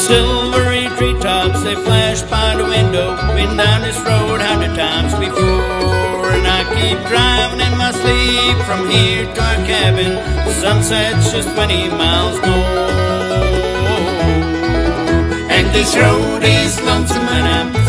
silvery treetops, they flash by the window. Been down this road 100 times before, and I keep driving in my sleep from here to our cabin. The sunset's just 20 miles more, and this road is lonesome